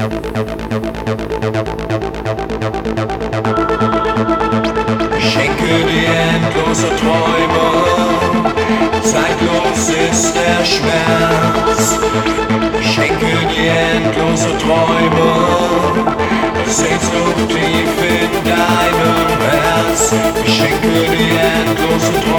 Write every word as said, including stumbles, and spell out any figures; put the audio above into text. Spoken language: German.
Schenke dir endlose Träume, zeitlos ist der Schmerz. Schenke dir endlose Träume, Sehnsucht tief in deinem Herz. Schenke dir endlose Träume.